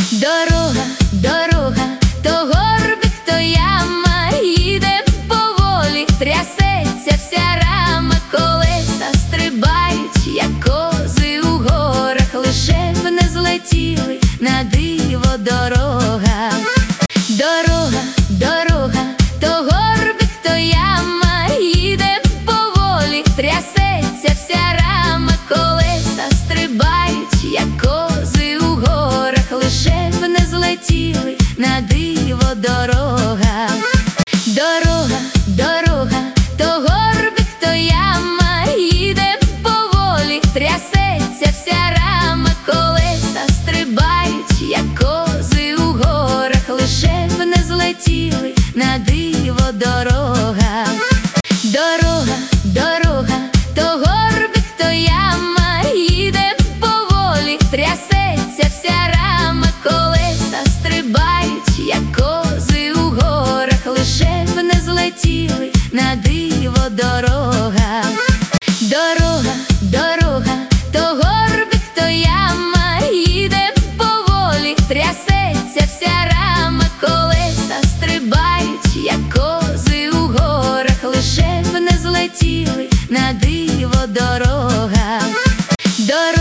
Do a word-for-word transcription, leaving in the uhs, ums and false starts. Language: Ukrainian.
Дорога, дорога, то горбик, то яма, їде поволі, трясеться вся рама, колеса стрибають, як кози у горах, лише б не злетіли на диво дорога. Дорога, дорога, то горбик, то яма, їде поволі, трясеться вся рама, колеса стрибають, як кози у горах, лише б не злетіли на диво дорога. Дорога, дорога, то горбик, то яма, їде поволі, трясеться вся рама, колеса стрибають, як кози у горах, лише б не злетіли на диво дорога. Дорога, дорога, то горбик, то яма, їде поволі, трясеться вся рама, колеса стрибають, як кози у горах, лише б не злетіли на диво дорога. Дорога, дорога, то горбик, то яма, їде поволі, трясеться вся рама, колеса стрибають, як кози у горах, лише б не злетіли на диво дорога. Дорога.